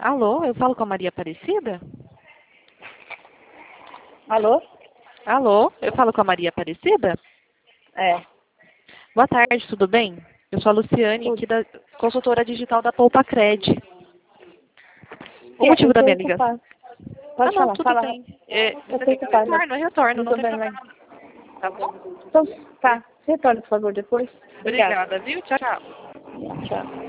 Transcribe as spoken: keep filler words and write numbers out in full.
Alô, eu falo com a Maria Aparecida? Alô? Alô, eu falo com a Maria Aparecida? É. Boa tarde, tudo bem? Eu sou a Luciane, Tudo. aqui da consultora digital da Poupa Cred. O Eu motivo da tô minha ligação... ocupada. Pode Ah, não, falar, tudo fala. bem. É, Eu você tô tem que eu ocupada. retorno, eu retorno, Não não tô tem vendo problema mais. não. Tá bom? Então, tá. Retorne, por favor, depois. Obrigada. Obrigada, viu? Tchau, tchau. Tchau.